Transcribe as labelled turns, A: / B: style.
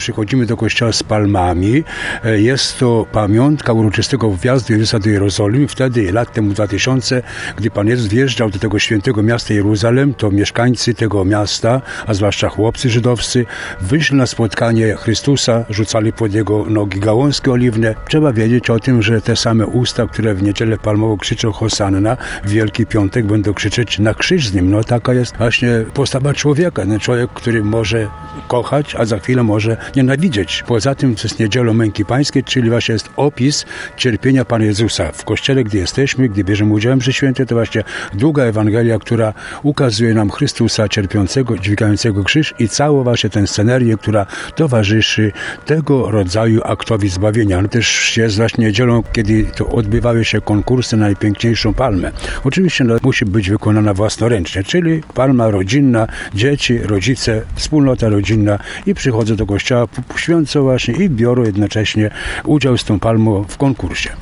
A: Przychodzimy do kościoła z palmami. Jest to pamiątka uroczystego wjazdu Jezusa do Jerozolimy. Wtedy, lat temu 2000, gdy Pan Jezus wjeżdżał do tego świętego miasta Jeruzalem, to mieszkańcy tego miasta, a zwłaszcza chłopcy żydowscy, wyszli na spotkanie Chrystusa, rzucali pod Jego nogi gałązki oliwne. Trzeba wiedzieć o tym, że te same usta, które w niedzielę palmową krzyczą Hosanna, w Wielki Piątek będą krzyczeć na krzyż z Nim. No taka jest właśnie postawa człowieka. Ten człowiek, który może kochać, a za chwilę może nienawidzieć. Poza tym, co jest niedzielą męki pańskiej, czyli właśnie jest opis cierpienia Pana Jezusa. W kościele, gdy jesteśmy, gdy bierzemy udział w mszy świętej, to właśnie długa Ewangelia, która ukazuje nam Chrystusa cierpiącego, dźwigającego krzyż i całą właśnie tę scenerię, która towarzyszy tego rodzaju aktowi zbawienia. No też jest właśnie niedzielą, kiedy to odbywały się konkursy na najpiękniejszą palmę. Oczywiście musi być wykonana własnoręcznie, czyli palma rodzinna, dzieci, rodzice, wspólnota rodzinna i przychodzą do kościoła, święcą właśnie i biorą jednocześnie udział z tą palmą w konkursie.